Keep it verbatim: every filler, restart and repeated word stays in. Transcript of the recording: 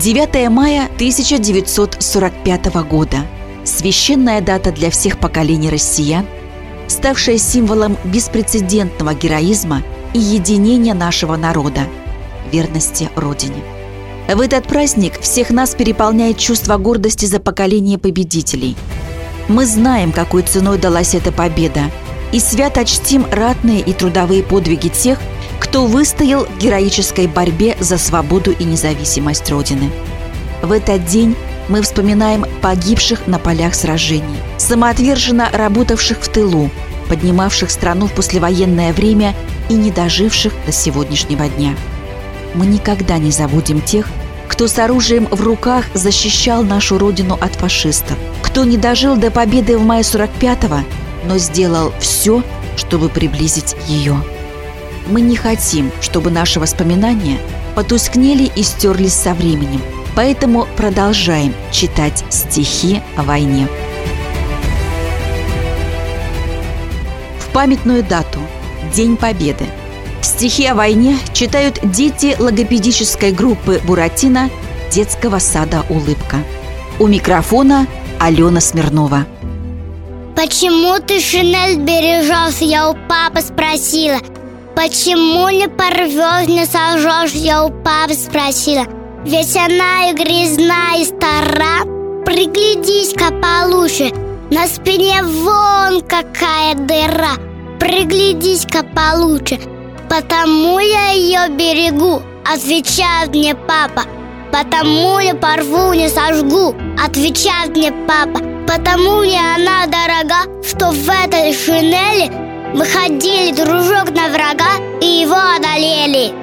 девятое мая тысяча девятьсот сорок пятого года. Священная дата для всех поколений россиян, ставшая символом беспрецедентного героизма и единения нашего народа, верности Родине. В этот праздник всех нас переполняет чувство гордости за поколение победителей. Мы знаем, какой ценой далась эта победа, и свято чтим ратные и трудовые подвиги тех, кто выстоял в героической борьбе за свободу и независимость Родины. В этот день мы вспоминаем погибших на полях сражений, самоотверженно работавших в тылу, поднимавших страну в послевоенное время и не доживших до сегодняшнего дня. Мы никогда не забудем тех, кто с оружием в руках защищал нашу Родину от фашистов, кто не дожил до победы в мае сорок пятого, но сделал все, чтобы приблизить ее. Мы не хотим, чтобы наши воспоминания потускнели и стерлись со временем, поэтому продолжаем читать стихи о войне. В памятную дату, День Победы, стихи о войне читают дети логопедической группы «Буратино» детского сада «Улыбка». У микрофона Алена Смирнова. Почему ты шинель бережешь, я у папы спросила. Почему не порвешь, не сожжешь, я у папы спросила. Ведь она и грязна, и стара. Приглядись-ка получше, на спине вон какая дыра. Приглядись-ка получше, потому я ее берегу, отвечает мне папа. Потому не порву, не сожгу, отвечает мне папа. Потому мне она дорога, что в этой шинели мы ходили, дружок, на врага и его одолели.